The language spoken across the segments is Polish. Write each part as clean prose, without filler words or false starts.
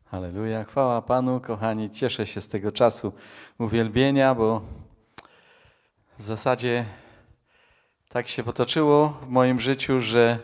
Halleluja, chwała Panu, kochani, cieszę się z tego czasu uwielbienia, bo w zasadzie tak się potoczyło w moim życiu, że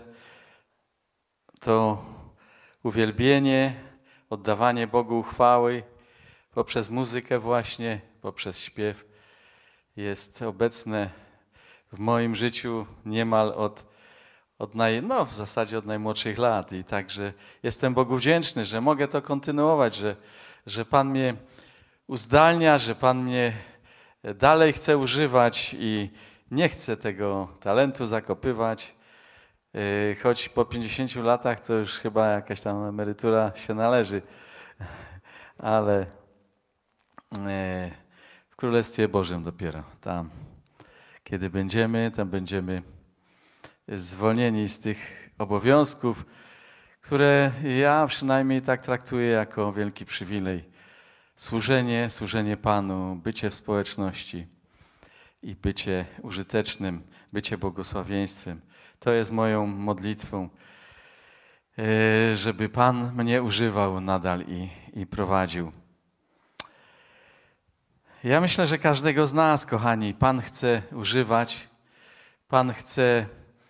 to uwielbienie, oddawanie Bogu chwały poprzez muzykę właśnie, poprzez śpiew jest obecne w moim życiu niemal w zasadzie od najmłodszych lat i także jestem Bogu wdzięczny, że mogę to kontynuować, że Pan mnie uzdalnia, że Pan mnie dalej chce używać i nie chcę tego talentu zakopywać, choć po 50 latach to już chyba jakaś tam emerytura się należy, ale w Królestwie Bożym dopiero tam, kiedy tam będziemy zwolnieni z tych obowiązków, które ja przynajmniej tak traktuję jako wielki przywilej. Służenie Panu, bycie w społeczności i bycie użytecznym, bycie błogosławieństwem. To jest moją modlitwą, żeby Pan mnie używał nadal i prowadził. Ja myślę, że każdego z nas, kochani, Pan chce używać, Pan chce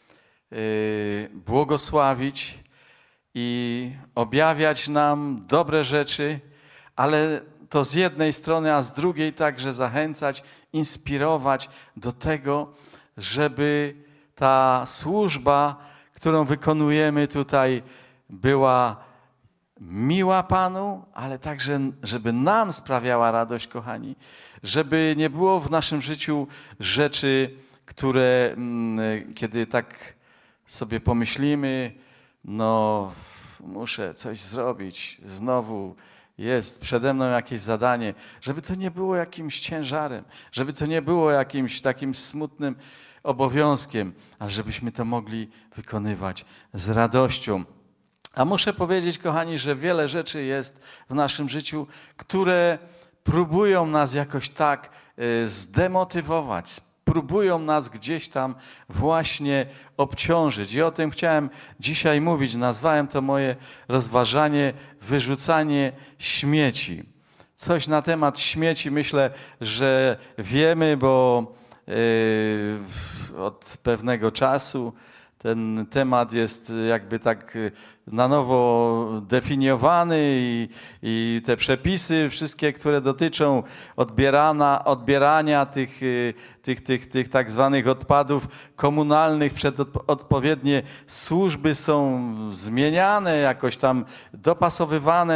błogosławić i objawiać nam dobre rzeczy, ale to z jednej strony, a z drugiej także zachęcać, inspirować do tego, żeby ta służba, którą wykonujemy tutaj, była miła Panu, ale także, żeby nam sprawiała radość, kochani, żeby nie było w naszym życiu rzeczy, które kiedy tak sobie pomyślimy, muszę coś zrobić, znowu jest przede mną jakieś zadanie, żeby to nie było jakimś ciężarem, żeby to nie było jakimś takim smutnym obowiązkiem, ale żebyśmy to mogli wykonywać z radością. A muszę powiedzieć, kochani, że wiele rzeczy jest w naszym życiu, które próbują nas jakoś tak zdemotywować, próbują nas gdzieś tam właśnie obciążyć. I o tym chciałem dzisiaj mówić. Nazwałem to moje rozważanie wyrzucanie śmieci. Coś na temat śmieci myślę, że wiemy, bo od pewnego czasu ten temat jest jakby tak na nowo definiowany i te przepisy wszystkie, które dotyczą odbierania tych tak zwanych odpadów komunalnych przez odpowiednie służby są zmieniane, jakoś tam dopasowywane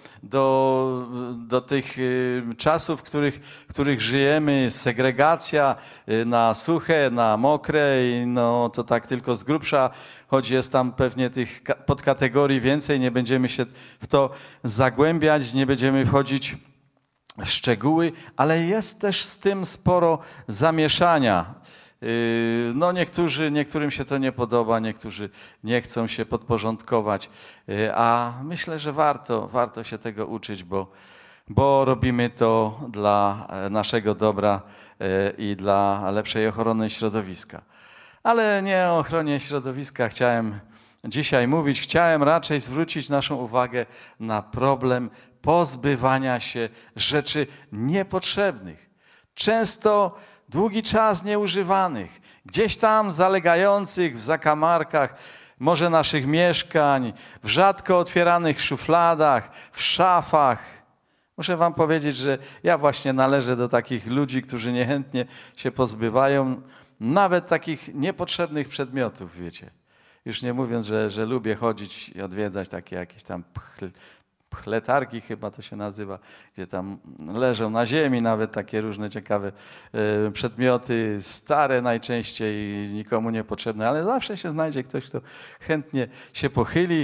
do tych czasów, w których żyjemy, segregacja na suche, na mokre i to tak tylko z grubsza, choć jest tam pewnie tych podkategorii więcej, nie będziemy się w to zagłębiać, nie będziemy wchodzić w szczegóły, ale jest też z tym sporo zamieszania. Niektórym się to nie podoba, niektórzy nie chcą się podporządkować, a myślę, że warto się tego uczyć, bo robimy to dla naszego dobra i dla lepszej ochrony środowiska. Ale nie o ochronie środowiska chciałem dzisiaj mówić. Chciałem raczej zwrócić naszą uwagę na problem pozbywania się rzeczy niepotrzebnych. Często długi czas nieużywanych, gdzieś tam zalegających w zakamarkach, może naszych mieszkań, w rzadko otwieranych szufladach, w szafach. Muszę wam powiedzieć, że ja właśnie należę do takich ludzi, którzy niechętnie się pozbywają nawet takich niepotrzebnych przedmiotów, wiecie. Już nie mówiąc, że lubię chodzić i odwiedzać takie jakieś tam pchletarki, chyba to się nazywa, gdzie tam leżą na ziemi nawet takie różne ciekawe przedmioty, stare najczęściej, nikomu niepotrzebne, ale zawsze się znajdzie ktoś, kto chętnie się pochyli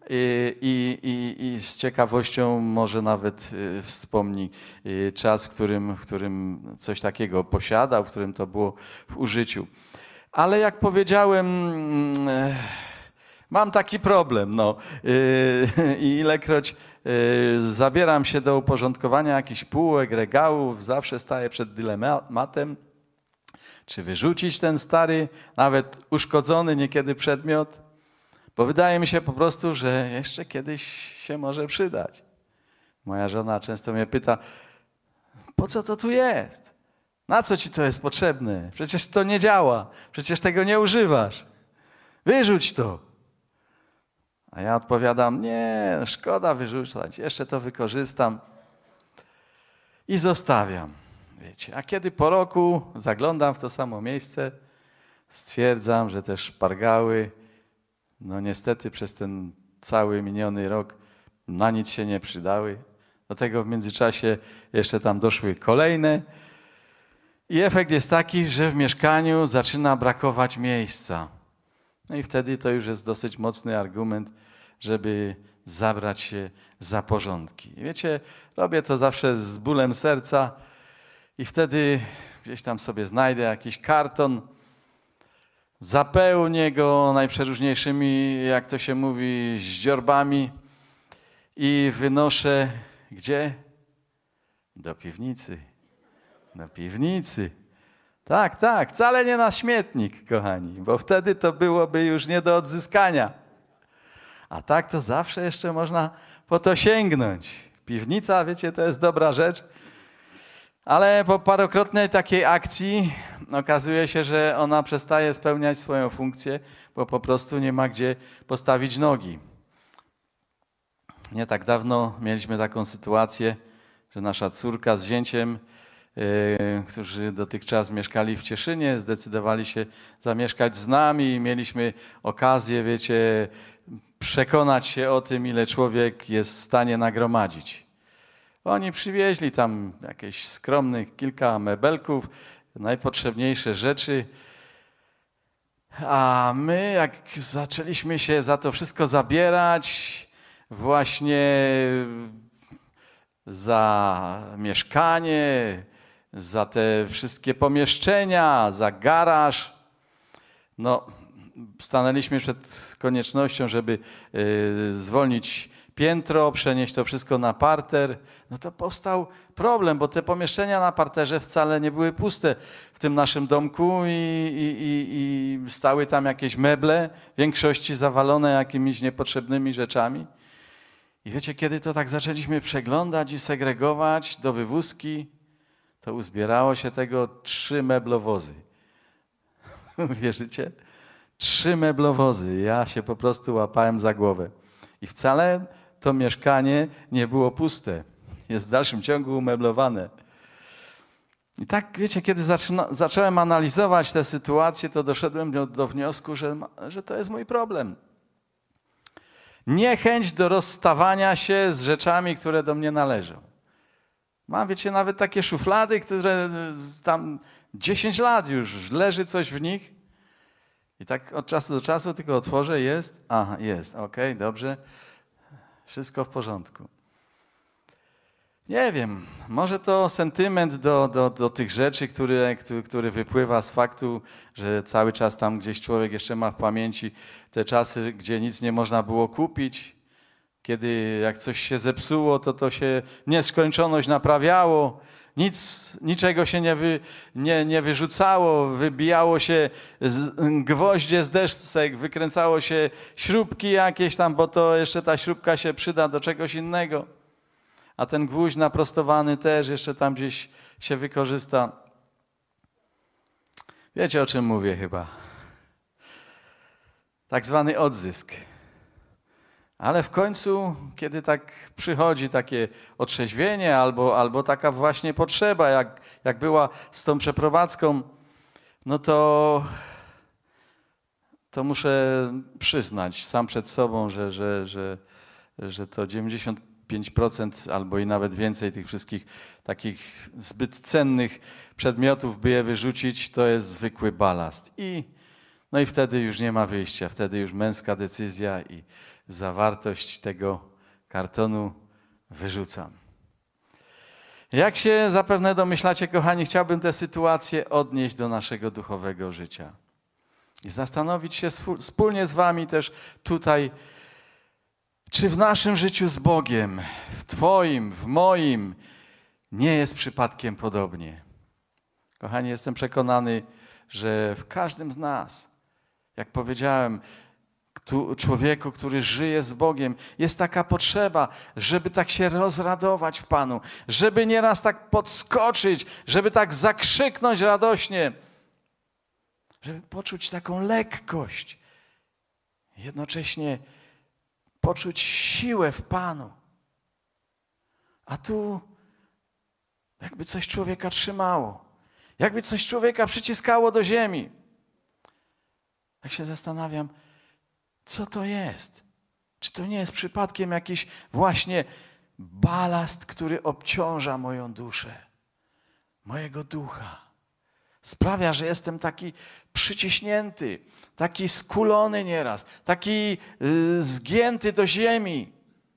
i z ciekawością może nawet wspomni czas, w którym coś takiego posiadał, w którym to było w użyciu. Ale jak powiedziałem, mam taki problem, i ilekroć zabieram się do uporządkowania jakichś półek, regałów, zawsze staję przed dylematem, czy wyrzucić ten stary, nawet uszkodzony niekiedy przedmiot, bo wydaje mi się po prostu, że jeszcze kiedyś się może przydać. Moja żona często mnie pyta, po co to tu jest? Na co ci to jest potrzebne? Przecież to nie działa, przecież tego nie używasz. Wyrzuć to. A ja odpowiadam, nie, szkoda wyrzucać, jeszcze to wykorzystam i zostawiam. Wiecie, a kiedy po roku zaglądam w to samo miejsce, stwierdzam, że te szpargały, no niestety przez ten cały miniony rok na nic się nie przydały. Do tego w międzyczasie jeszcze tam doszły kolejne. I efekt jest taki, że w mieszkaniu zaczyna brakować miejsca. No i wtedy to już jest dosyć mocny argument, żeby zabrać się za porządki. I wiecie, robię to zawsze z bólem serca i wtedy gdzieś tam sobie znajdę jakiś karton, zapełnię go najprzeróżniejszymi, jak to się mówi, ździorbami i wynoszę gdzie? Do piwnicy. Do piwnicy. Tak, tak, wcale nie na śmietnik, kochani, bo wtedy to byłoby już nie do odzyskania. A tak to zawsze jeszcze można po to sięgnąć. Piwnica, wiecie, to jest dobra rzecz, ale po parokrotnej takiej akcji okazuje się, że ona przestaje spełniać swoją funkcję, bo po prostu nie ma gdzie postawić nogi. Nie tak dawno mieliśmy taką sytuację, że nasza córka z zięciem, którzy dotychczas mieszkali w Cieszynie, zdecydowali się zamieszkać z nami i mieliśmy okazję, wiecie, przekonać się o tym, ile człowiek jest w stanie nagromadzić. Oni przywieźli tam jakieś skromnych kilka mebelków, najpotrzebniejsze rzeczy, a my jak zaczęliśmy się za to wszystko zabierać, właśnie za mieszkanie, za te wszystkie pomieszczenia, za garaż. No, stanęliśmy przed koniecznością, żeby zwolnić piętro, przenieść to wszystko na parter. No to powstał problem, bo te pomieszczenia na parterze wcale nie były puste w tym naszym domku i stały tam jakieś meble, w większości zawalone jakimiś niepotrzebnymi rzeczami. I wiecie, kiedy to tak zaczęliśmy przeglądać i segregować do wywózki, to uzbierało się tego 3 meblowozy. Wierzycie? 3 meblowozy. Ja się po prostu łapałem za głowę. I wcale to mieszkanie nie było puste. Jest w dalszym ciągu umeblowane. I tak, wiecie, kiedy zacząłem analizować tę sytuację, to doszedłem do wniosku, że to jest mój problem. Niechęć do rozstawania się z rzeczami, które do mnie należą. Mam, wiecie, nawet takie szuflady, które tam 10 lat już leży coś w nich i tak od czasu do czasu tylko otworzę, jest, aha, jest, okej, dobrze, wszystko w porządku. Nie wiem, może to sentyment do tych rzeczy, który wypływa z faktu, że cały czas tam gdzieś człowiek jeszcze ma w pamięci te czasy, gdzie nic nie można było kupić, kiedy jak coś się zepsuło, to się w nieskończoność naprawiało, niczego się nie wyrzucało, wybijało się gwoździe z desek, wykręcało się śrubki jakieś tam, bo to jeszcze ta śrubka się przyda do czegoś innego. A ten gwóźdź naprostowany też jeszcze tam gdzieś się wykorzysta. Wiecie, o czym mówię chyba. Tak zwany odzysk. Ale w końcu, kiedy tak przychodzi takie otrzeźwienie albo taka właśnie potrzeba, jak była z tą przeprowadzką, no to muszę przyznać sam przed sobą, że to 95% albo i nawet więcej tych wszystkich takich zbyt cennych przedmiotów, by je wyrzucić, to jest zwykły balast. No i wtedy już nie ma wyjścia, wtedy już męska decyzja i zawartość tego kartonu wyrzucam. Jak się zapewne domyślacie, kochani, chciałbym tę sytuację odnieść do naszego duchowego życia i zastanowić się wspólnie z wami też tutaj, czy w naszym życiu z Bogiem, w Twoim, w moim, nie jest przypadkiem podobnie. Kochani, jestem przekonany, że w każdym z nas, jak powiedziałem, człowieku, który żyje z Bogiem, jest taka potrzeba, żeby tak się rozradować w Panu, żeby nieraz tak podskoczyć, żeby tak zakrzyknąć radośnie, żeby poczuć taką lekkość, jednocześnie poczuć siłę w Panu. A tu jakby coś człowieka trzymało, jakby coś człowieka przyciskało do ziemi. Tak się zastanawiam, co to jest? Czy to nie jest przypadkiem jakiś właśnie balast, który obciąża moją duszę, mojego ducha? Sprawia, że jestem taki przyciśnięty, taki skulony nieraz, taki zgięty do ziemi.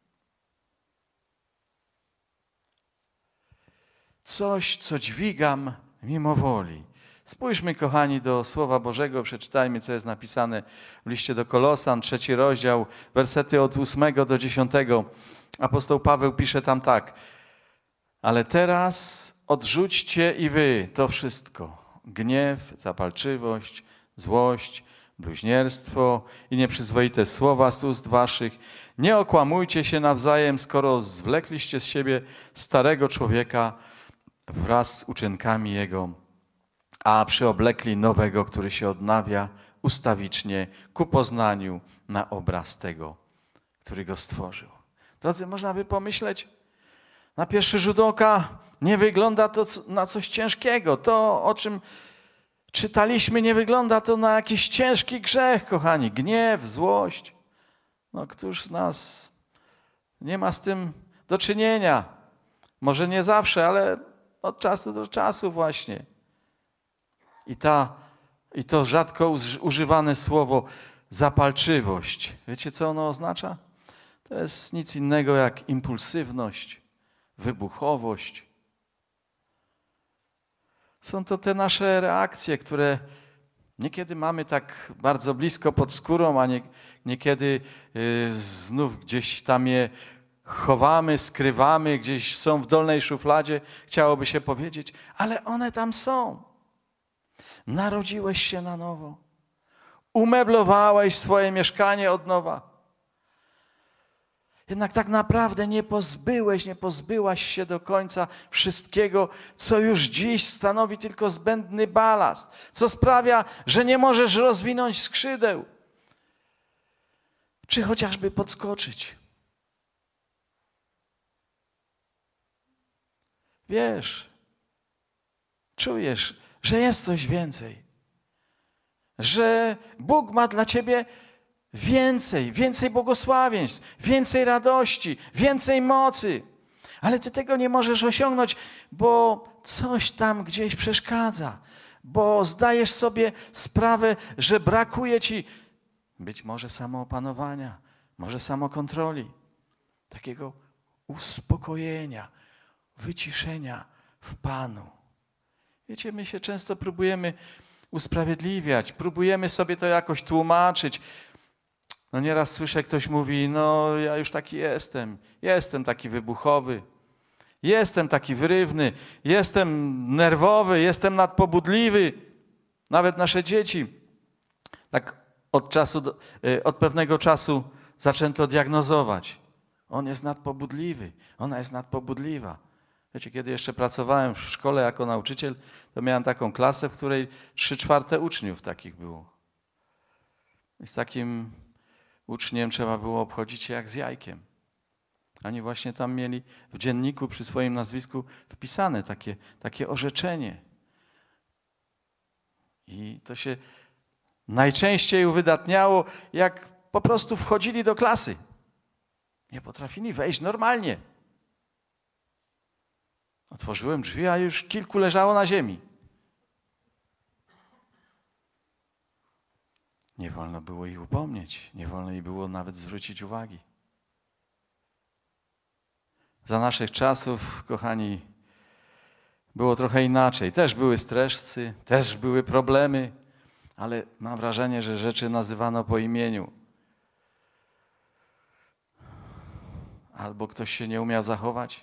Coś, co dźwigam mimo woli. Spójrzmy, kochani, do Słowa Bożego, przeczytajmy, co jest napisane w liście do Kolosan, 3 rozdział, wersety od 8 do 10. Apostoł Paweł pisze tam tak: ale teraz odrzućcie i wy to wszystko: gniew, zapalczywość, złość, bluźnierstwo i nieprzyzwoite słowa z ust waszych. Nie okłamujcie się nawzajem, skoro zwlekliście z siebie starego człowieka wraz z uczynkami jego, a przyoblekli nowego, który się odnawia ustawicznie ku poznaniu na obraz tego, który go stworzył. Drodzy, można by pomyśleć, na pierwszy rzut oka nie wygląda to na coś ciężkiego. To, o czym czytaliśmy, nie wygląda to na jakiś ciężki grzech, kochani. Gniew, złość. No, któż z nas nie ma z tym do czynienia? Może nie zawsze, ale od czasu do czasu właśnie. I to rzadko używane słowo zapalczywość. Wiecie, co ono oznacza? To jest nic innego jak impulsywność, wybuchowość. Są to te nasze reakcje, które niekiedy mamy tak bardzo blisko pod skórą, a niekiedy znów gdzieś tam je chowamy, skrywamy, gdzieś są w dolnej szufladzie, chciałoby się powiedzieć, ale one tam są. Narodziłeś się na nowo. Umeblowałeś swoje mieszkanie od nowa. Jednak tak naprawdę nie pozbyłaś się do końca wszystkiego, co już dziś stanowi tylko zbędny balast, co sprawia, że nie możesz rozwinąć skrzydeł, czy chociażby podskoczyć. Wiesz, czujesz, że jest coś więcej, że Bóg ma dla ciebie więcej błogosławieństw, więcej radości, więcej mocy. Ale ty tego nie możesz osiągnąć, bo coś tam gdzieś przeszkadza, bo zdajesz sobie sprawę, że brakuje ci być może samoopanowania, może samokontroli, takiego uspokojenia, wyciszenia w Panu. Wiecie, my się często próbujemy usprawiedliwiać, próbujemy sobie to jakoś tłumaczyć. No nieraz słyszę, ktoś mówi, no ja już taki jestem taki wybuchowy, jestem taki wyrywny, jestem nerwowy, jestem nadpobudliwy. Nawet nasze dzieci tak od pewnego czasu zaczęto diagnozować. On jest nadpobudliwy, ona jest nadpobudliwa. Wiecie, kiedy jeszcze pracowałem w szkole jako nauczyciel, to miałem taką klasę, w której 3/4 uczniów takich było. I z takim uczniem trzeba było obchodzić się jak z jajkiem. Oni właśnie tam mieli w dzienniku przy swoim nazwisku wpisane takie orzeczenie. I to się najczęściej uwydatniało, jak po prostu wchodzili do klasy. Nie potrafili wejść normalnie. Otworzyłem drzwi, a już kilku leżało na ziemi. Nie wolno było ich upomnieć, nie wolno ich było nawet zwrócić uwagi. Za naszych czasów, kochani, było trochę inaczej. Też były stresy, też były problemy, ale mam wrażenie, że rzeczy nazywano po imieniu. Albo ktoś się nie umiał zachować,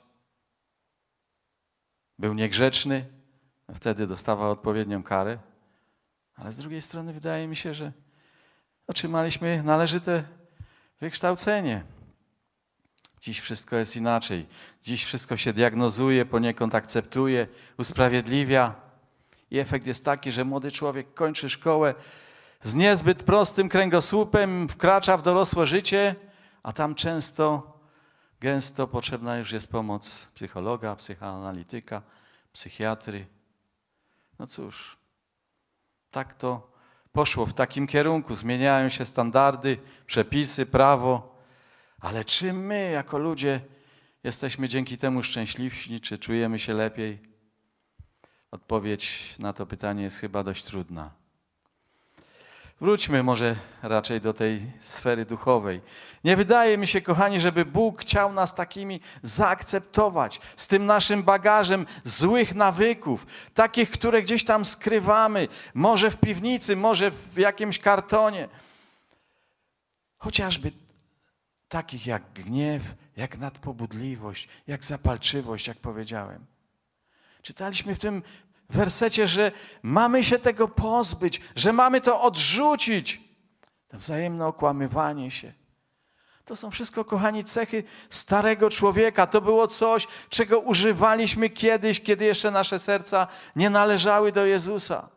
był niegrzeczny, wtedy dostawał odpowiednią karę, ale z drugiej strony wydaje mi się, otrzymaliśmy należyte wykształcenie. Dziś wszystko jest inaczej. Dziś wszystko się diagnozuje, poniekąd akceptuje, usprawiedliwia. I efekt jest taki, że młody człowiek kończy szkołę z niezbyt prostym kręgosłupem, wkracza w dorosłe życie, a tam gęsto potrzebna już jest pomoc psychologa, psychoanalityka, psychiatry. No cóż, tak to poszło w takim kierunku. Zmieniają się standardy, przepisy, prawo. Ale czy my jako ludzie jesteśmy dzięki temu szczęśliwsi, czy czujemy się lepiej? Odpowiedź na to pytanie jest chyba dość trudna. Wróćmy może raczej do tej sfery duchowej. Nie wydaje mi się, kochani, żeby Bóg chciał nas takimi zaakceptować, z tym naszym bagażem złych nawyków, takich, które gdzieś tam skrywamy, może w piwnicy, może w jakimś kartonie. Chociażby takich jak gniew, jak nadpobudliwość, jak zapalczywość, jak powiedziałem. Czytaliśmy w tym wersecie, że mamy się tego pozbyć, że mamy to odrzucić. To wzajemne okłamywanie się. To są wszystko, kochani, cechy starego człowieka. To było coś, czego używaliśmy kiedyś, kiedy jeszcze nasze serca nie należały do Jezusa.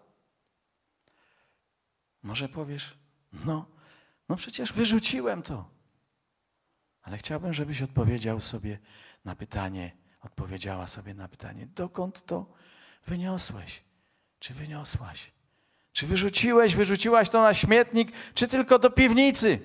Może powiesz, no przecież wyrzuciłem to. Ale chciałbym, żebyś odpowiedziała sobie na pytanie, dokąd to wyniosłeś? Czy wyniosłaś? Czy wyrzuciłaś to na śmietnik, czy tylko do piwnicy?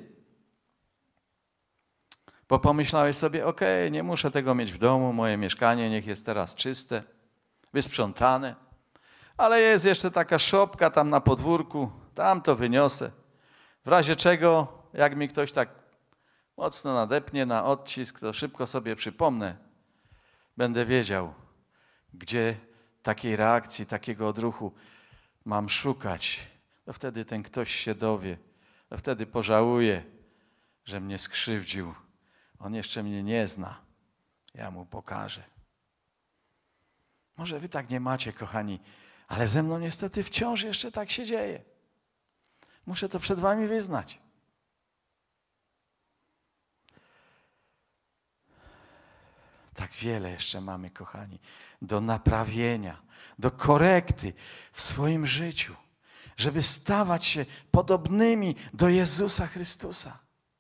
Bo pomyślałeś sobie, okej, nie muszę tego mieć w domu, moje mieszkanie niech jest teraz czyste, wysprzątane, ale jest jeszcze taka szopka tam na podwórku, tam to wyniosę. W razie czego, jak mi ktoś tak mocno nadepnie na odcisk, to szybko sobie przypomnę. Będę wiedział, gdzie takiej reakcji, takiego odruchu mam szukać. To wtedy ten ktoś się dowie. To wtedy pożałuje, że mnie skrzywdził. On jeszcze mnie nie zna. Ja mu pokażę. Może wy tak nie macie, kochani, ale ze mną niestety wciąż jeszcze tak się dzieje. Muszę to przed wami wyznać. Tak wiele jeszcze mamy, kochani, do naprawienia, do korekty w swoim życiu, żeby stawać się podobnymi do Jezusa Chrystusa.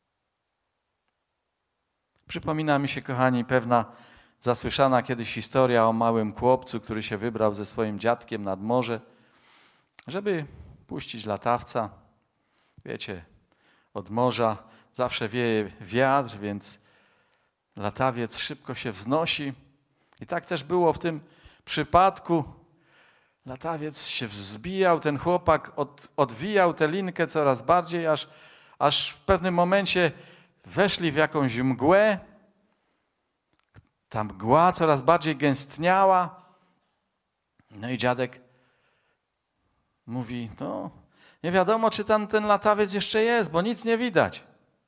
Przypomina mi się, kochani, pewna zasłyszana kiedyś historia o małym chłopcu, który się wybrał ze swoim dziadkiem nad morze, żeby puścić latawca. Wiecie, od morza zawsze wieje wiatr, więc latawiec szybko się wznosi. I tak też było w tym przypadku. Latawiec się wzbijał, ten chłopak odwijał tę linkę coraz bardziej, aż w pewnym momencie weszli w jakąś mgłę. Ta mgła coraz bardziej gęstniała. No i dziadek mówi, nie wiadomo, czy tam ten latawiec jeszcze jest, bo nic nie widać.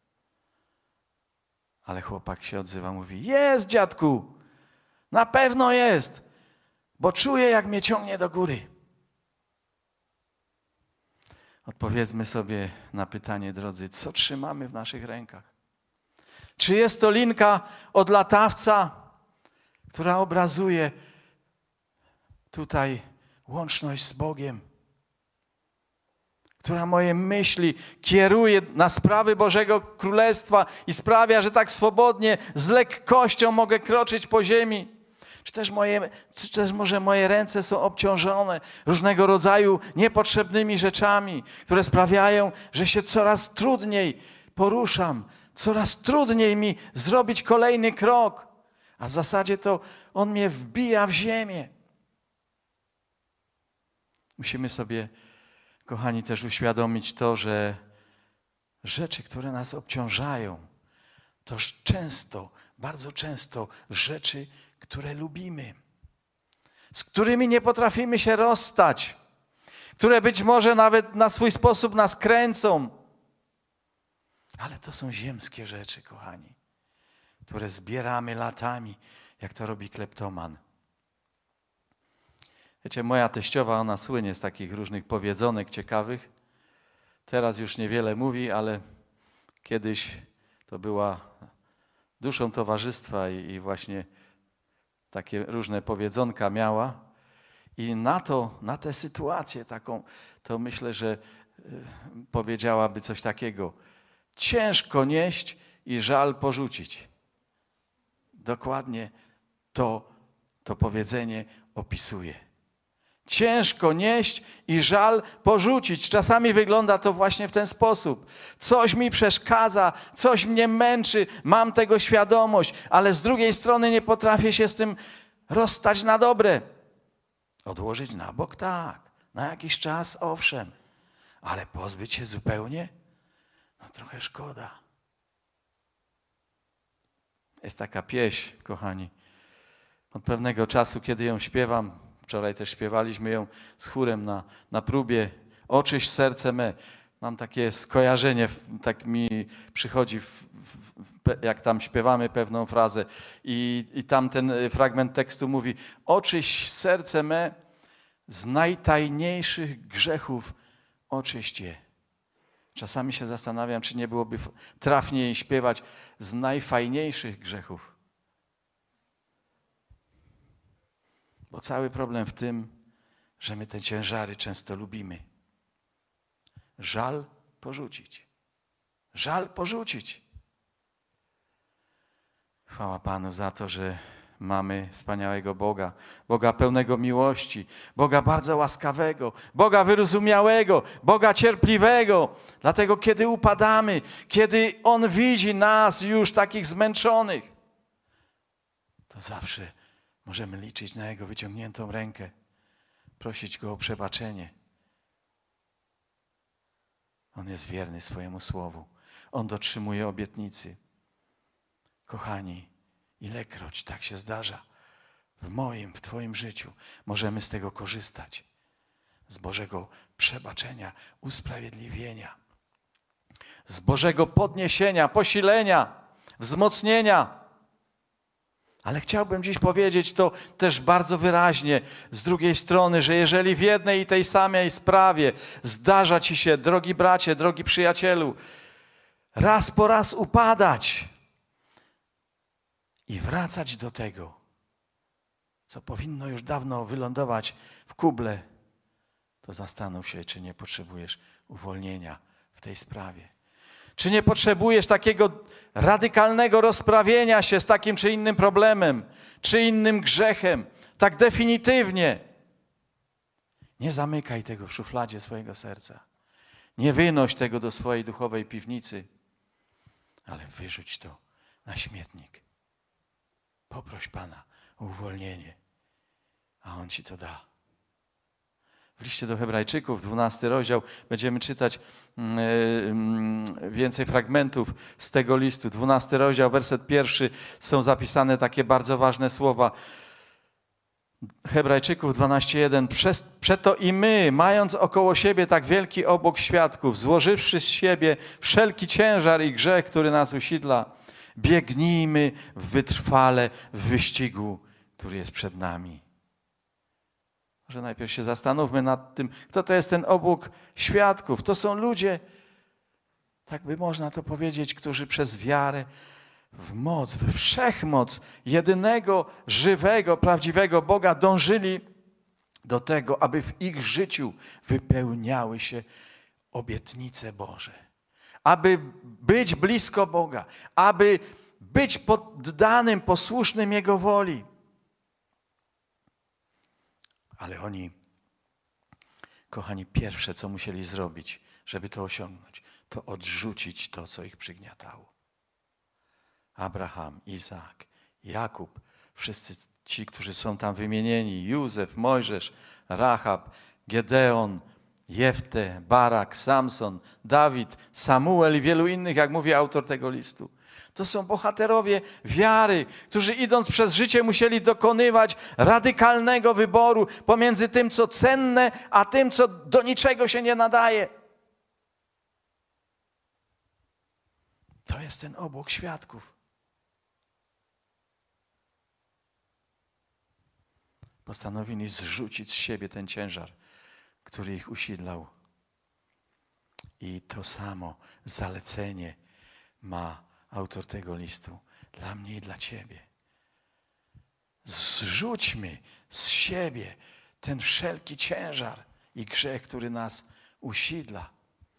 Ale chłopak się odzywa, mówi, jest, dziadku, na pewno jest, bo czuję, jak mnie ciągnie do góry. Odpowiedzmy sobie na pytanie, drodzy, co trzymamy w naszych rękach? Czy jest to linka od latawca, która obrazuje tutaj łączność z Bogiem, która moje myśli kieruje na sprawy Bożego Królestwa i sprawia, że tak swobodnie, z lekkością mogę kroczyć po ziemi? Czy też może moje ręce są obciążone różnego rodzaju niepotrzebnymi rzeczami, które sprawiają, że się coraz trudniej poruszam, coraz trudniej mi zrobić kolejny krok, a w zasadzie to on mnie wbija w ziemię. Musimy sobie, kochani, też uświadomić to, że rzeczy, które nas obciążają, to często, bardzo często rzeczy, które lubimy, z którymi nie potrafimy się rozstać, które być może nawet na swój sposób nas kręcą. Ale to są ziemskie rzeczy, kochani, które zbieramy latami, jak to robi kleptoman. Wiecie, moja teściowa, ona słynie z takich różnych powiedzonek ciekawych. Teraz już niewiele mówi, ale kiedyś to była duszą towarzystwa i właśnie takie różne powiedzonka miała. I na tę sytuację taką, to myślę, że powiedziałaby coś takiego. Ciężko nieść i żal porzucić. Dokładnie to powiedzenie opisuje. Ciężko nieść i żal porzucić. Czasami wygląda to właśnie w ten sposób. Coś mi przeszkadza, coś mnie męczy, mam tego świadomość, ale z drugiej strony nie potrafię się z tym rozstać na dobre. Odłożyć na bok, tak. Na jakiś czas, owszem. Ale pozbyć się zupełnie? No trochę szkoda. Jest taka pieśń, kochani. Od pewnego czasu, kiedy ją śpiewam, wczoraj też śpiewaliśmy ją z chórem na próbie, oczyść serce me. Mam takie skojarzenie, tak mi przychodzi, jak tam śpiewamy pewną frazę i tam ten fragment tekstu mówi: oczyść serce me z najtajniejszych grzechów, oczyść je. Czasami się zastanawiam, czy nie byłoby trafniej śpiewać z najfajniejszych grzechów. Bo cały problem w tym, że my te ciężary często lubimy. Żal porzucić. Żal porzucić. Chwała Panu za to, że mamy wspaniałego Boga. Boga pełnego miłości. Boga bardzo łaskawego. Boga wyrozumiałego. Boga cierpliwego. Dlatego kiedy upadamy, kiedy On widzi nas już takich zmęczonych, to zawsze możemy liczyć na Jego wyciągniętą rękę. Prosić Go o przebaczenie. On jest wierny swojemu słowu. On dotrzymuje obietnicy. Kochani, ilekroć tak się zdarza w moim, w Twoim życiu, możemy z tego korzystać. Z Bożego przebaczenia, usprawiedliwienia. Z Bożego podniesienia, posilenia, wzmocnienia. Ale chciałbym dziś powiedzieć to też bardzo wyraźnie z drugiej strony, że jeżeli w jednej i tej samej sprawie zdarza ci się, drogi bracie, drogi przyjacielu, raz po raz upadać i wracać do tego, co powinno już dawno wylądować w kuble, to zastanów się, czy nie potrzebujesz uwolnienia w tej sprawie. Czy nie potrzebujesz takiego radykalnego rozprawienia się z takim czy innym problemem, czy innym grzechem, tak definitywnie? Nie zamykaj tego w szufladzie swojego serca. Nie wynoś tego do swojej duchowej piwnicy, ale wyrzuć to na śmietnik. Poproś Pana o uwolnienie, a On ci to da. W liście do Hebrajczyków, 12 rozdział, będziemy czytać więcej fragmentów z tego listu. 12 rozdział, werset 1, są zapisane takie bardzo ważne słowa. Hebrajczyków 12:1. Przeto i my, mając około siebie tak wielki obłok świadków, złożywszy z siebie wszelki ciężar i grzech, który nas usidla, biegnijmy wytrwale w wyścigu, który jest przed nami. Może najpierw się zastanówmy nad tym, kto to jest ten obłok świadków. To są ludzie, tak by można to powiedzieć, którzy przez wiarę w moc, w wszechmoc jedynego, żywego, prawdziwego Boga dążyli do tego, aby w ich życiu wypełniały się obietnice Boże. Aby być blisko Boga, aby być poddanym, posłusznym Jego woli. Ale oni, kochani, pierwsze, co musieli zrobić, żeby to osiągnąć, to odrzucić to, co ich przygniatało. Abraham, Izaak, Jakub, wszyscy ci, którzy są tam wymienieni, Józef, Mojżesz, Rahab, Gedeon, Jefte, Barak, Samson, Dawid, Samuel i wielu innych, jak mówi autor tego listu. To są bohaterowie wiary, którzy idąc przez życie musieli dokonywać radykalnego wyboru pomiędzy tym, co cenne, a tym, co do niczego się nie nadaje. To jest ten obłok świadków. Postanowili zrzucić z siebie ten ciężar, który ich usidlał. I to samo zalecenie ma autor tego listu dla mnie i dla ciebie. Zrzućmy z siebie ten wszelki ciężar i grzech, który nas usidla.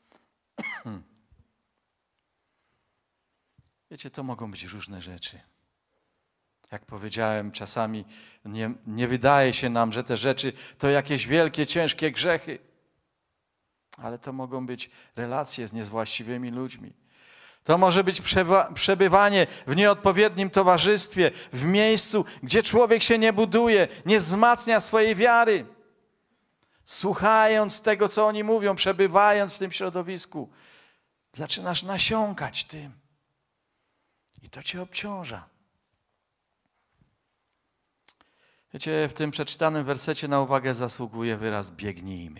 Wiecie, to mogą być różne rzeczy. Jak powiedziałem, czasami nie wydaje się nam, że te rzeczy to jakieś wielkie, ciężkie grzechy. Ale to mogą być relacje z niewłaściwymi ludźmi. To może być przebywanie w nieodpowiednim towarzystwie, w miejscu, gdzie człowiek się nie buduje, nie wzmacnia swojej wiary. Słuchając tego, co oni mówią, przebywając w tym środowisku, zaczynasz nasiąkać tym. I to cię obciąża. Wiecie, w tym przeczytanym wersecie na uwagę zasługuje wyraz biegnijmy.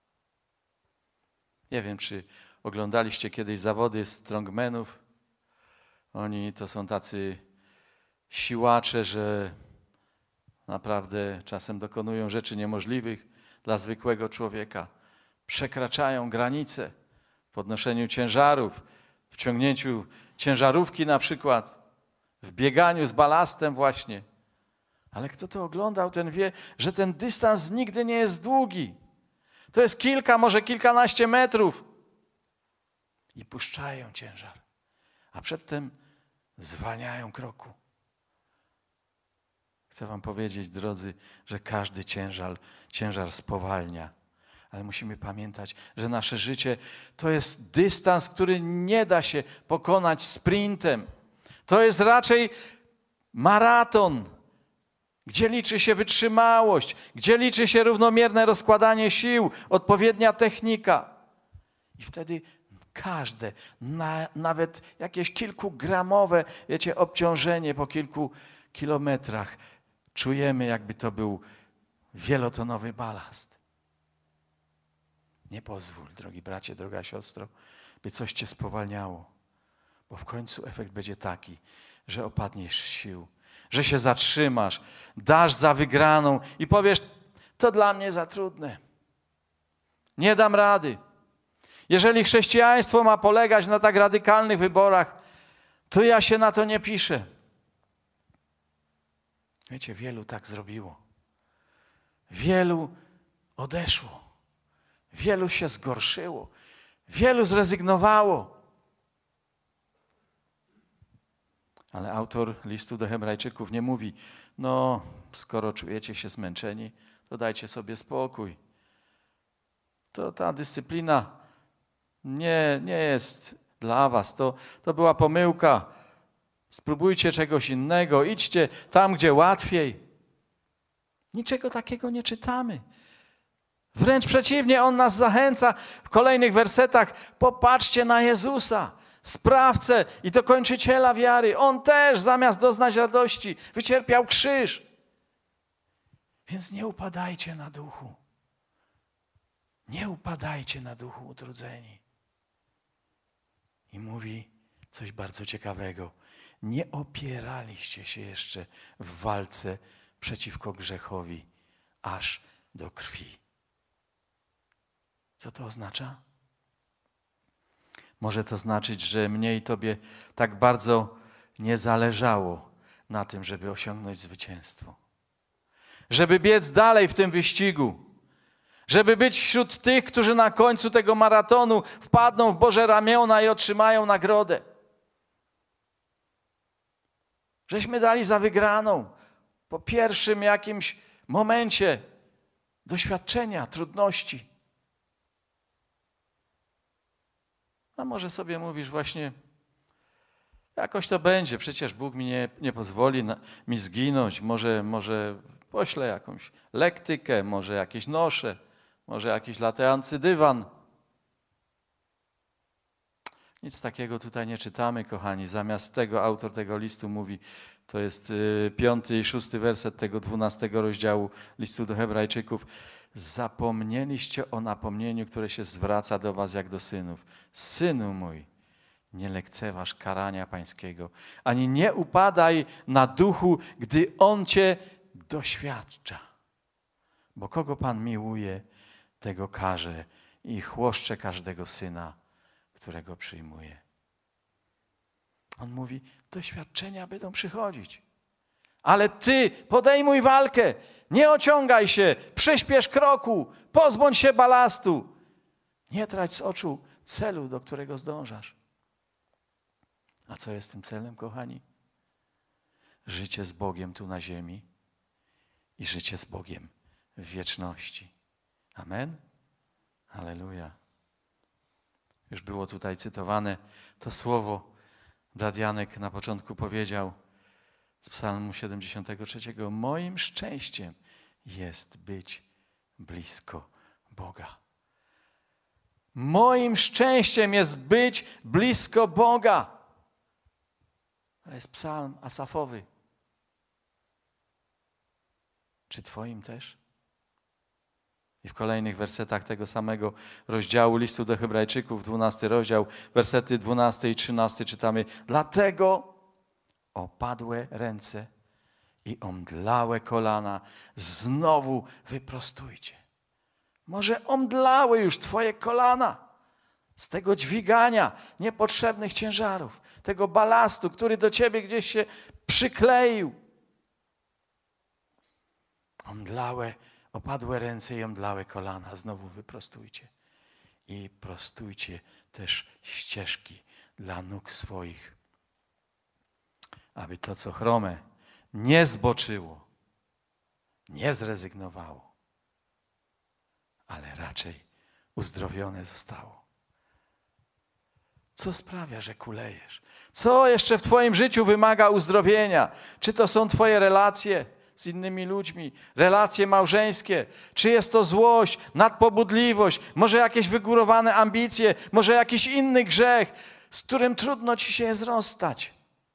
Nie wiem, czy oglądaliście kiedyś zawody strongmenów. Oni to są tacy siłacze, że naprawdę czasem dokonują rzeczy niemożliwych dla zwykłego człowieka. Przekraczają granice w podnoszeniu ciężarów, w ciągnięciu ciężarówki na przykład, w bieganiu z balastem właśnie. Ale kto to oglądał, ten wie, że ten dystans nigdy nie jest długi. To jest kilka, może kilkanaście metrów. I puszczają ciężar. A przedtem zwalniają kroku. Chcę wam powiedzieć, drodzy, że każdy ciężar spowalnia. Ale musimy pamiętać, że nasze życie to jest dystans, który nie da się pokonać sprintem. To jest raczej maraton, gdzie liczy się wytrzymałość, gdzie liczy się równomierne rozkładanie sił, odpowiednia technika. I wtedy każde, nawet jakieś kilkugramowe, wiecie, obciążenie po kilku kilometrach czujemy, jakby to był wielotonowy balast. Nie pozwól, drogi bracie, droga siostro, by coś cię spowalniało, bo w końcu efekt będzie taki, że opadniesz z sił, że się zatrzymasz, dasz za wygraną i powiesz, to dla mnie za trudne. Nie dam rady. Jeżeli chrześcijaństwo ma polegać na tak radykalnych wyborach, to ja się na to nie piszę. Wiecie, wielu tak zrobiło. Wielu odeszło. Wielu się zgorszyło. Wielu zrezygnowało. Ale autor listu do Hebrajczyków nie mówi, no skoro czujecie się zmęczeni, to dajcie sobie spokój. To ta dyscyplina nie jest dla was. To była pomyłka. Spróbujcie czegoś innego. Idźcie tam, gdzie łatwiej. Niczego takiego nie czytamy. Wręcz przeciwnie, on nas zachęca w kolejnych wersetach. Popatrzcie na Jezusa, sprawcę i dokończyciela wiary. On też zamiast doznać radości wycierpiał krzyż. Więc nie upadajcie na duchu. Nie upadajcie na duchu utrudzeni. I mówi coś bardzo ciekawego. Nie opieraliście się jeszcze w walce przeciwko grzechowi aż do krwi. Co to oznacza? Może to znaczyć, że mnie i tobie tak bardzo nie zależało na tym, żeby osiągnąć zwycięstwo. Żeby biec dalej w tym wyścigu. Żeby być wśród tych, którzy na końcu tego maratonu wpadną w Boże ramiona i otrzymają nagrodę. Żeśmy dali za wygraną po pierwszym jakimś momencie doświadczenia, trudności. A może sobie mówisz właśnie, jakoś to będzie, przecież Bóg mi nie pozwoli mi zginąć, może poślę jakąś lektykę, może jakieś nosze, może jakiś latający dywan. Nic takiego tutaj nie czytamy, kochani. Zamiast tego autor tego listu mówi, to jest 5. i 6. werset tego 12 rozdziału listu do Hebrajczyków. Zapomnieliście o napomnieniu, które się zwraca do was jak do synów. Synu mój, nie lekceważ karania pańskiego, ani nie upadaj na duchu, gdy on cię doświadcza. Bo kogo Pan miłuje, tego karze i chłoszczę każdego syna, którego przyjmuje. On mówi, doświadczenia będą przychodzić. Ale ty podejmuj walkę, nie ociągaj się, przyspiesz kroku, pozbądź się balastu. Nie trać z oczu celu, do którego zdążasz. A co jest tym celem, kochani? Życie z Bogiem tu na ziemi i życie z Bogiem w wieczności. Amen? Halleluja. Już było tutaj cytowane to słowo. Brat Janek na początku powiedział z Psalmu 73. Moim szczęściem jest być blisko Boga. Moim szczęściem jest być blisko Boga. To jest psalm Asafowy. Czy twoim też? I w kolejnych wersetach tego samego rozdziału listu do Hebrajczyków, 12 rozdział, wersety 12 i 13 czytamy: dlatego opadłe ręce i omdlałe kolana znowu wyprostujcie. Może omdlały już twoje kolana z tego dźwigania niepotrzebnych ciężarów, tego balastu, który do ciebie gdzieś się przykleił. Opadłe ręce i omdlałe kolana znowu wyprostujcie. I prostujcie też ścieżki dla nóg swoich, aby to, co chrome, nie zboczyło, nie zrezygnowało, ale raczej uzdrowione zostało. Co sprawia, że kulejesz? Co jeszcze w twoim życiu wymaga uzdrowienia? Czy to są twoje relacje z innymi ludźmi, relacje małżeńskie? Czy jest to złość, nadpobudliwość, może jakieś wygórowane ambicje, może jakiś inny grzech, z którym trudno ci się jest rozstać?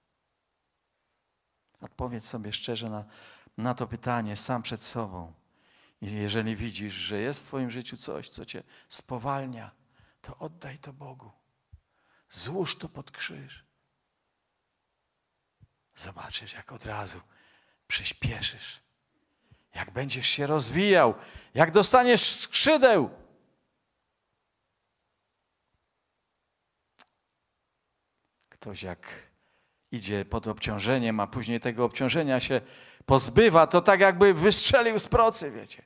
Odpowiedz sobie szczerze na to pytanie sam przed sobą. I jeżeli widzisz, że jest w twoim życiu coś, co cię spowalnia, to oddaj to Bogu. Złóż to pod krzyż. Zobaczysz, jak od razu przyspieszysz. Jak będziesz się rozwijał, jak dostaniesz skrzydeł. Ktoś jak idzie pod obciążeniem, a później tego obciążenia się pozbywa, to tak jakby wystrzelił z procy, wiecie.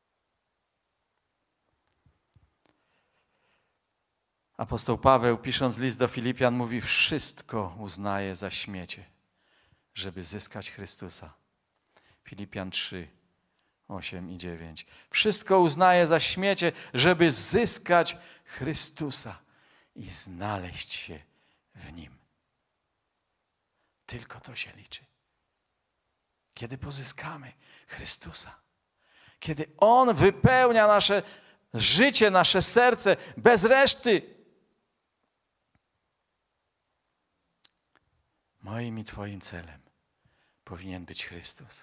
Apostoł Paweł, pisząc list do Filipian, mówi: wszystko uznaje za śmiecie, żeby zyskać Chrystusa. Filipian 3, 8 i 9. Wszystko uznaje za śmiecie, żeby zyskać Chrystusa i znaleźć się w Nim. Tylko to się liczy. Kiedy pozyskamy Chrystusa, kiedy On wypełnia nasze życie, nasze serce bez reszty. Moim i twoim celem powinien być Chrystus.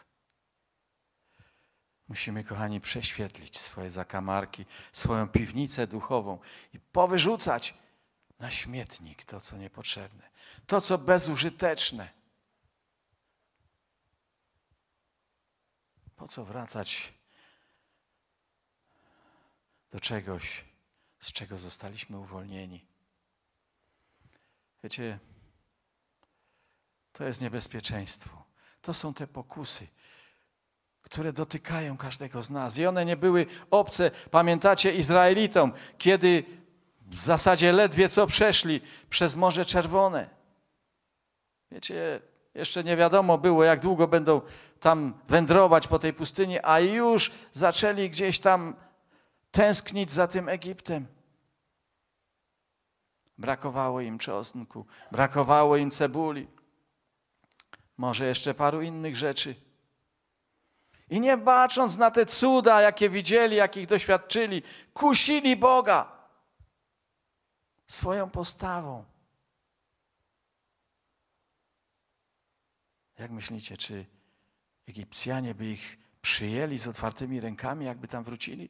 Musimy, kochani, prześwietlić swoje zakamarki, swoją piwnicę duchową i powyrzucać na śmietnik to, co niepotrzebne, to, co bezużyteczne. Po co wracać do czegoś, z czego zostaliśmy uwolnieni? Wiecie, to jest niebezpieczeństwo. To są te pokusy, które dotykają każdego z nas. I one nie były obce, pamiętacie, Izraelitom, kiedy w zasadzie ledwie co przeszli przez Morze Czerwone. Wiecie, jeszcze nie wiadomo było, jak długo będą tam wędrować po tej pustyni, a już zaczęli gdzieś tam tęsknić za tym Egiptem. Brakowało im czosnku, brakowało im cebuli, może jeszcze paru innych rzeczy. I nie bacząc na te cuda, jakie widzieli, jakich doświadczyli, kusili Boga swoją postawą. Jak myślicie, czy Egipcjanie by ich przyjęli z otwartymi rękami, jakby tam wrócili?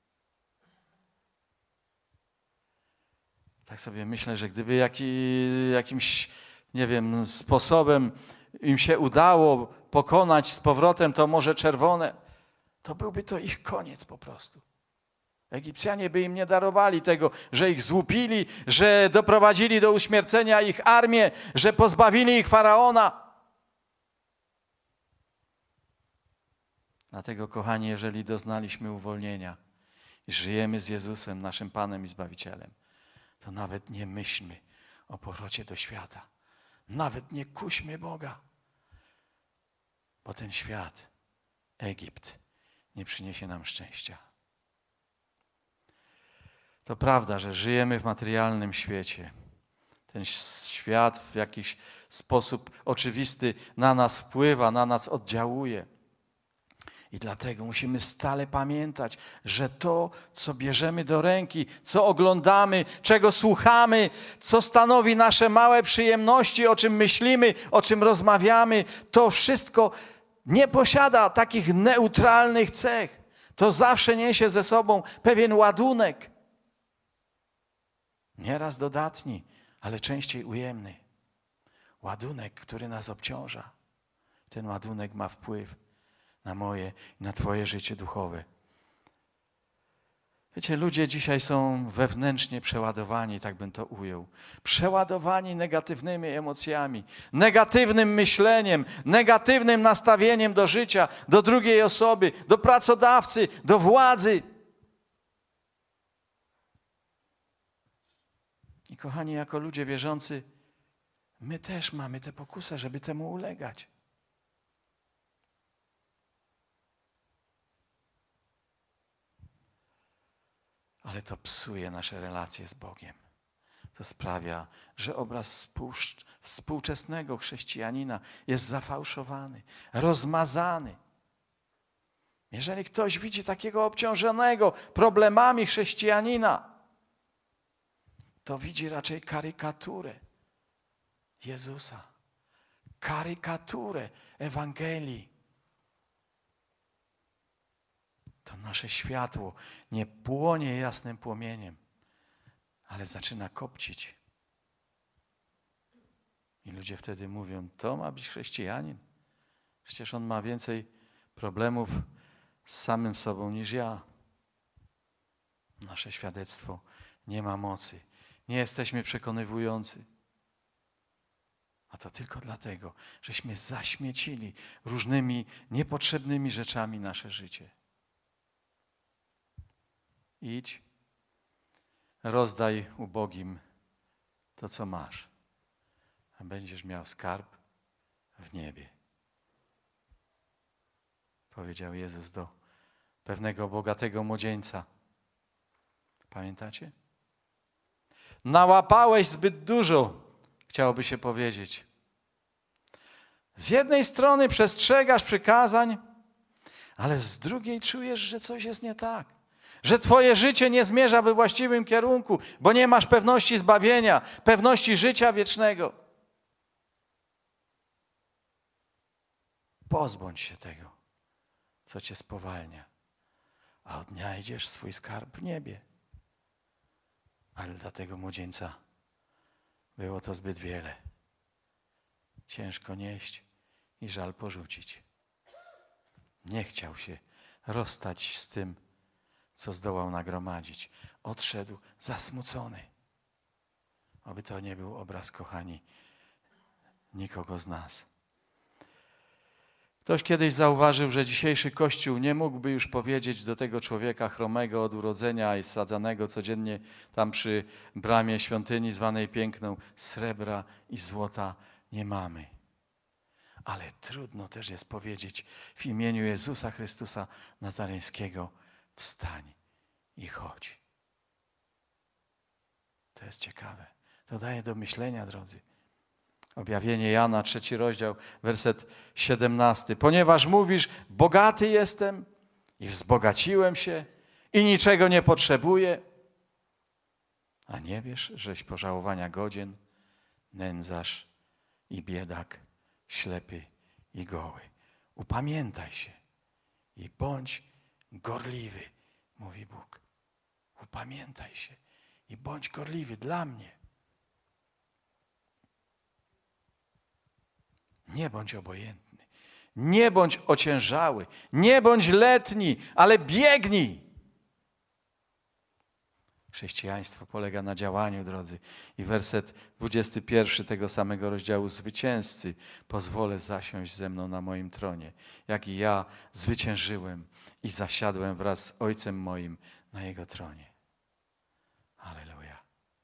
Tak sobie myślę, że gdyby jakimś, nie wiem, sposobem im się udało pokonać z powrotem to Morze Czerwone, to byłby to ich koniec po prostu. Egipcjanie by im nie darowali tego, że ich złupili, że doprowadzili do uśmiercenia ich armię, że pozbawili ich Faraona. Dlatego, kochani, jeżeli doznaliśmy uwolnienia i żyjemy z Jezusem, naszym Panem i Zbawicielem, to nawet nie myślmy o powrocie do świata. Nawet nie kuśmy Boga, bo ten świat, Egipt, nie przyniesie nam szczęścia. To prawda, że żyjemy w materialnym świecie. Ten świat w jakiś sposób oczywisty na nas wpływa, na nas oddziałuje. I dlatego musimy stale pamiętać, że to, co bierzemy do ręki, co oglądamy, czego słuchamy, co stanowi nasze małe przyjemności, o czym myślimy, o czym rozmawiamy, to wszystko nie posiada takich neutralnych cech. To zawsze niesie ze sobą pewien ładunek. Nieraz dodatni, ale częściej ujemny. Ładunek, który nas obciąża. Ten ładunek ma wpływ na moje i na twoje życie duchowe. Wiecie, ludzie dzisiaj są wewnętrznie przeładowani, tak bym to ujął. Przeładowani negatywnymi emocjami, negatywnym myśleniem, negatywnym nastawieniem do życia, do drugiej osoby, do pracodawcy, do władzy. I kochani, jako ludzie wierzący, my też mamy tę pokusę, żeby temu ulegać. Ale to psuje nasze relacje z Bogiem. To sprawia, że obraz współczesnego chrześcijanina jest zafałszowany, rozmazany. Jeżeli ktoś widzi takiego obciążonego problemami chrześcijanina, to widzi raczej karykaturę Jezusa, karykaturę Ewangelii. To nasze światło nie płonie jasnym płomieniem, ale zaczyna kopcić. I ludzie wtedy mówią, to ma być chrześcijanin. Przecież on ma więcej problemów z samym sobą niż ja. Nasze świadectwo nie ma mocy. Nie jesteśmy przekonywujący. A to tylko dlatego, żeśmy zaśmiecili różnymi niepotrzebnymi rzeczami nasze życie. Idź, rozdaj ubogim to, co masz, a będziesz miał skarb w niebie. Powiedział Jezus do pewnego bogatego młodzieńca. Pamiętacie? Nałapałeś zbyt dużo, chciałoby się powiedzieć. Z jednej strony przestrzegasz przykazań, ale z drugiej czujesz, że coś jest nie tak. Że twoje życie nie zmierza we właściwym kierunku, bo nie masz pewności zbawienia, pewności życia wiecznego. Pozbądź się tego, co cię spowalnia, a odnajdziesz swój skarb w niebie. Ale dla tego młodzieńca było to zbyt wiele. Ciężko nieść i żal porzucić. Nie chciał się rozstać z tym, co zdołał nagromadzić. Odszedł zasmucony. Oby to nie był obraz, kochani, nikogo z nas. Ktoś kiedyś zauważył, że dzisiejszy Kościół nie mógłby już powiedzieć do tego człowieka chromego od urodzenia i sadzanego codziennie tam przy bramie świątyni zwanej Piękną, srebra i złota nie mamy. Ale trudno też jest powiedzieć w imieniu Jezusa Chrystusa Nazareńskiego, wstań i chodź. To jest ciekawe. To daje do myślenia, drodzy. Objawienie Jana, 3 rozdział, werset 17. Ponieważ mówisz, bogaty jestem i wzbogaciłem się i niczego nie potrzebuję, a nie wiesz, żeś pożałowania godzien, nędzarz i biedak, ślepy i goły. Upamiętaj się i bądź gorliwy, mówi Bóg. Upamiętaj się i bądź gorliwy dla mnie. Nie bądź obojętny, nie bądź ociężały, nie bądź letni, ale biegnij. Chrześcijaństwo polega na działaniu, drodzy. I werset 21 tego samego rozdziału: zwycięzcy, pozwolę zasiąść ze mną na moim tronie, jak i ja zwyciężyłem i zasiadłem wraz z Ojcem moim na Jego tronie. Halleluja.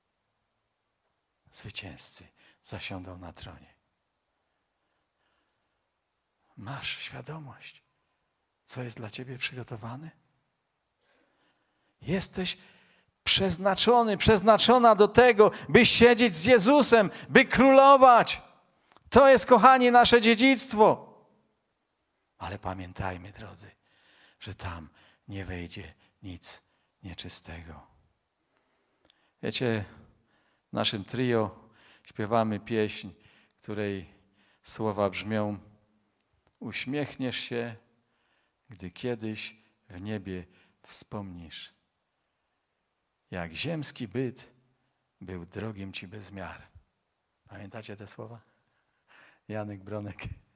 Zwycięzcy zasiądą na tronie. Masz świadomość, co jest dla ciebie przygotowane? Jesteś przeznaczony, przeznaczona do tego, by siedzieć z Jezusem, by królować. To jest, kochani, nasze dziedzictwo. Ale pamiętajmy, drodzy, że tam nie wejdzie nic nieczystego. Wiecie, w naszym trio śpiewamy pieśń, której słowa brzmią: uśmiechniesz się, gdy kiedyś w niebie wspomnisz, jak ziemski byt był drogim ci bez miar. Pamiętacie te słowa? Janek Bronek.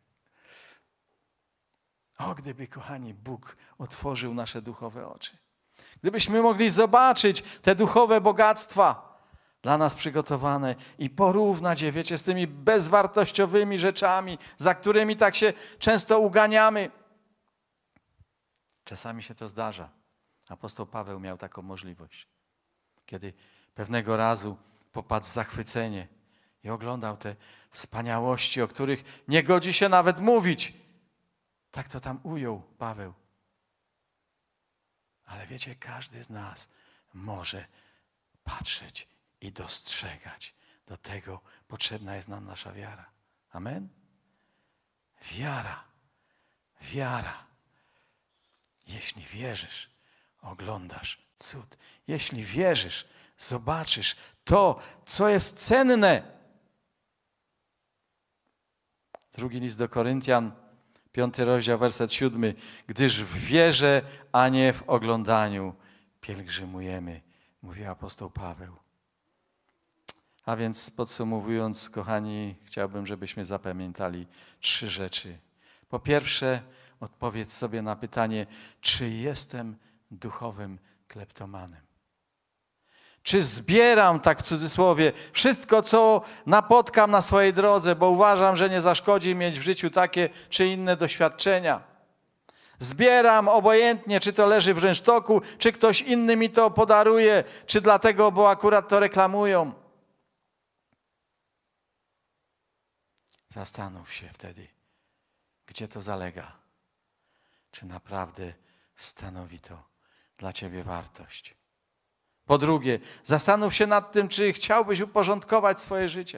O, gdyby, kochani, Bóg otworzył nasze duchowe oczy. Gdybyśmy mogli zobaczyć te duchowe bogactwa dla nas przygotowane i porównać je, wiecie, z tymi bezwartościowymi rzeczami, za którymi tak się często uganiamy. Czasami się to zdarza. Apostoł Paweł miał taką możliwość, kiedy pewnego razu popadł w zachwycenie i oglądał te wspaniałości, o których nie godzi się nawet mówić. Tak to tam ujął Paweł. Ale wiecie, każdy z nas może patrzeć i dostrzegać. Do tego potrzebna jest nam nasza wiara. Amen? Wiara. Wiara. Jeśli wierzysz, oglądasz cud. Jeśli wierzysz, zobaczysz to, co jest cenne. Drugi list do Koryntian, 5 rozdział, werset 7. Gdyż w wierze, a nie w oglądaniu pielgrzymujemy, mówi apostoł Paweł. A więc podsumowując, kochani, chciałbym, żebyśmy zapamiętali 3 rzeczy. Po pierwsze, odpowiedz sobie na pytanie, czy jestem duchowym kleptomanem? Czy zbieram, tak w cudzysłowie, wszystko, co napotkam na swojej drodze, bo uważam, że nie zaszkodzi mieć w życiu takie czy inne doświadczenia? Zbieram obojętnie, czy to leży w rynsztoku, czy ktoś inny mi to podaruje, czy dlatego, bo akurat to reklamują. Zastanów się wtedy, gdzie to zalega. Czy naprawdę stanowi to dla ciebie wartość? Po drugie, zastanów się nad tym, czy chciałbyś uporządkować swoje życie.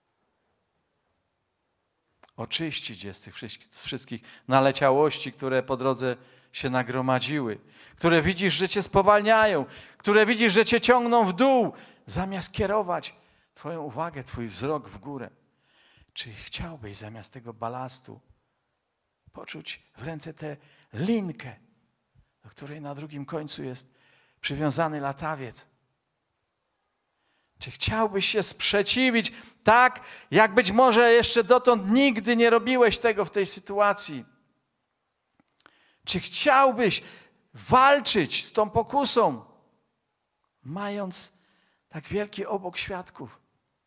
Oczyścić je z tych wszystkich naleciałości, które po drodze się nagromadziły, które widzisz, że cię spowalniają, które widzisz, że cię ciągną w dół, zamiast kierować twoją uwagę, twój wzrok w górę. Czy chciałbyś zamiast tego balastu poczuć w ręce tę linkę, do której na drugim końcu jest przywiązany latawiec? Czy chciałbyś się sprzeciwić tak, jak być może jeszcze dotąd nigdy nie robiłeś tego w tej sytuacji? Czy chciałbyś walczyć z tą pokusą, mając tak wielki obok świadków?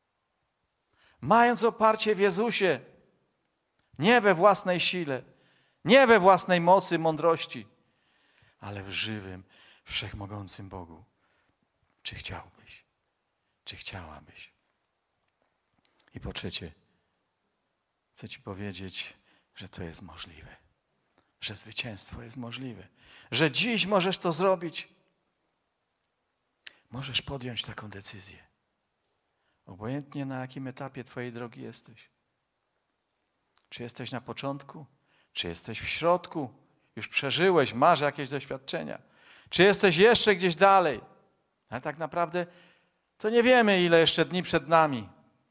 Mając oparcie w Jezusie, nie we własnej sile, nie we własnej mocy, mądrości, ale w żywym, wszechmogącym Bogu. Czy chciałbyś? Czy chciałabyś? I po trzecie, chcę ci powiedzieć, że to jest możliwe. Że zwycięstwo jest możliwe. Że dziś możesz to zrobić. Możesz podjąć taką decyzję. Obojętnie na jakim etapie twojej drogi jesteś. Czy jesteś na początku? Czy jesteś w środku? Już przeżyłeś, masz jakieś doświadczenia. Czy jesteś jeszcze gdzieś dalej? Ale tak naprawdę to nie wiemy, ile jeszcze dni przed nami.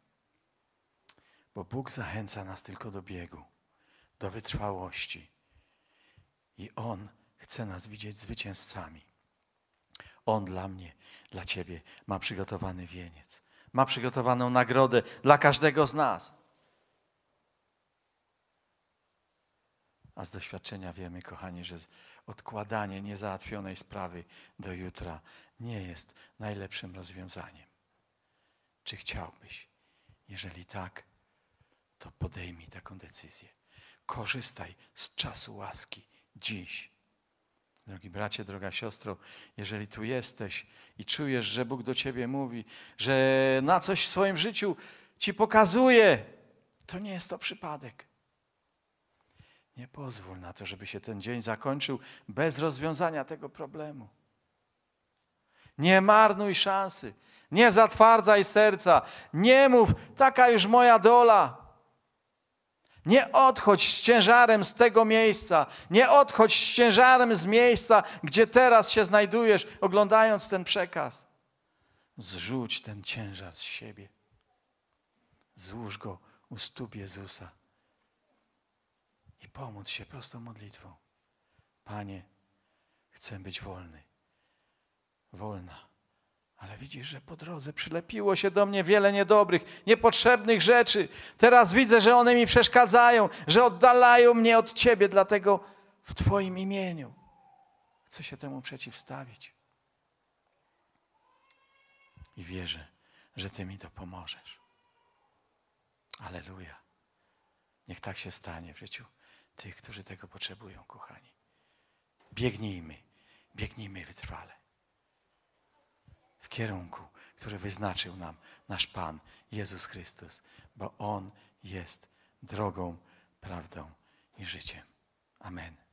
Bo Bóg zachęca nas tylko do biegu, do wytrwałości. I On chce nas widzieć zwycięzcami. On dla mnie, dla ciebie ma przygotowany wieniec. Ma przygotowaną nagrodę dla każdego z nas. A z doświadczenia wiemy, kochani, że odkładanie niezałatwionej sprawy do jutra nie jest najlepszym rozwiązaniem. Czy chciałbyś? Jeżeli tak, to podejmij taką decyzję. Korzystaj z czasu łaski dziś. Drogi bracie, droga siostro, jeżeli tu jesteś i czujesz, że Bóg do ciebie mówi, że na coś w swoim życiu ci pokazuje, to nie jest to przypadek. Nie pozwól na to, żeby się ten dzień zakończył bez rozwiązania tego problemu. Nie marnuj szansy, nie zatwardzaj serca, nie mów, taka już moja dola. Nie odchodź z ciężarem z tego miejsca, nie odchodź z ciężarem z miejsca, gdzie teraz się znajdujesz, oglądając ten przekaz. Zrzuć ten ciężar z siebie. Złóż go u stóp Jezusa i pomódl się prostą modlitwą. Panie, chcę być wolny, wolna. Ale widzisz, że po drodze przylepiło się do mnie wiele niedobrych, niepotrzebnych rzeczy. Teraz widzę, że one mi przeszkadzają, że oddalają mnie od Ciebie, dlatego w Twoim imieniu chcę się temu przeciwstawić. I wierzę, że Ty mi to pomożesz. Alleluja. Niech tak się stanie w życiu tych, którzy tego potrzebują, kochani. Biegnijmy wytrwale. W kierunku, który wyznaczył nam nasz Pan Jezus Chrystus, bo On jest drogą, prawdą i życiem. Amen.